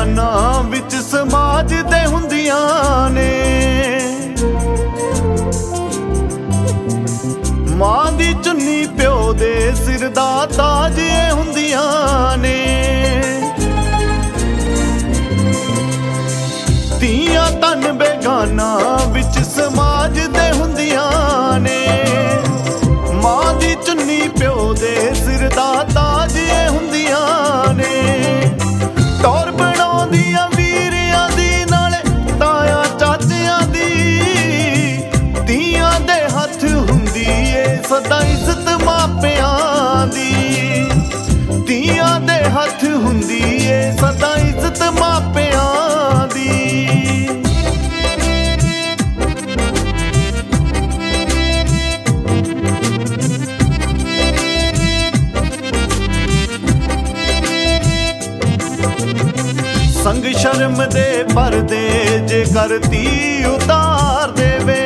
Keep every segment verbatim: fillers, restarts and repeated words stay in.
बेगाना विच समाज दे हुंदियां ने। मां दी चुन्नी प्यो दे सिर दा ताज ये हुंदियां ने। धीआं तन बेगाना विच समाज दे हुंदियां ने। मां दी चुन्नी प्यो दे सिर दा ताज ये हुंदियां ने। टौर बनाउंदियां वीरियां दी नाले ताया चाचियां दी। धीआं दे हत्थ हुंदी ए सदा इज्जत मापियां दी। धीआं दे हत्थ हुंदी ए सदा इज्जत मापियां दी। संग शर्म दे परदे जे करती उतार देवे।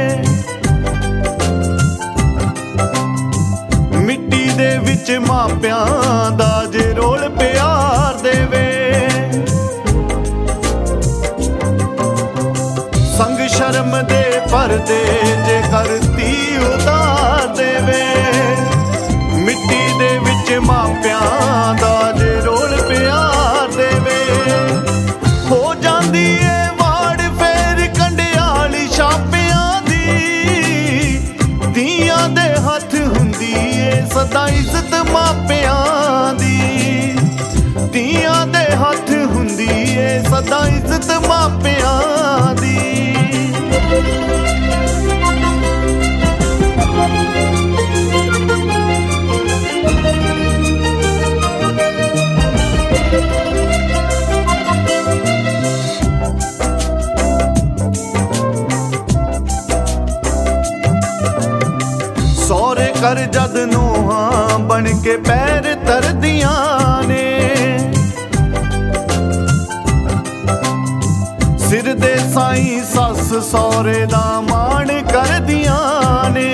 मिट्टी दे विच मापियां दा जे रोल प्यार देवे। संग शर्म दे परदे जे करती उतार देवे। मिट्टी दे विच मापियां दा जे रोल प्यार देवे। हो जांदी ए वाड़ फेर कंडियाली छापियां दी। धीआं दे हत्थ हुंदी ए सदा इज्जत मापियां दी। धीआं दे हत्थ हुंदी ए सदा इज्जत मापियां दी। सौरे कर जद नूहां बन के पैर तरदियां ने। सिर दे साईं सस सौरे दा मान करदियां ने।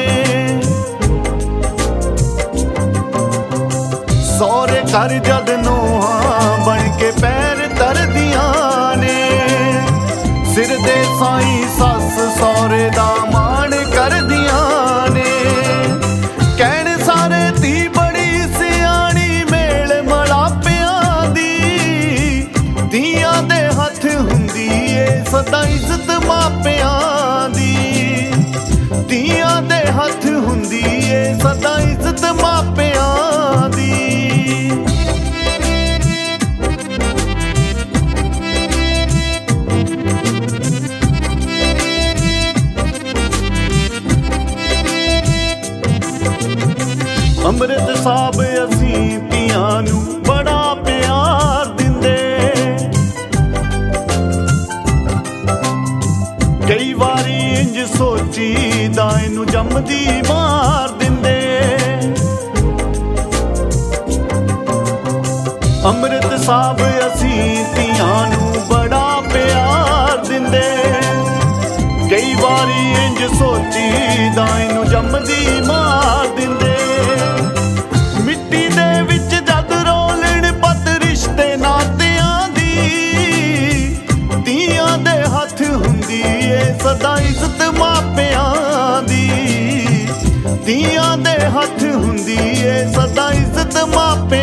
सौरे कर जद नूहां बन के पैर तरदियां ने। सिर दे साईं सस सौरे दा मान करदियां ने। कहण सारे धी बड़ी सियाणी मेल मलापियां दी। धीआं दे हत्थ हुंदी ए सदा इज्जत मापियां दी। धीआं दे हत्थ हुंदी ए सदा इज्जत मापियां दी। अमृत साहब असीं धीआं नूं बड़ा प्यार दिंदे। कई वारी इंज सोची दा इनू जमदी मार दिंदे। अमृत साहब असीं धीआं नूं बड़ा प्यार दिंदे। कई वारी इंज सोची दा इनू जमदी मार दिंदे। मिट्टी दे विच जद रोलण पत रिश्ते नातियां दी। धीआं दे हत्थ हुंदी ए सदा इज्जत मापियां दी। धीआं दे हत्थ हुंदी ए सदा इज्जत मापियां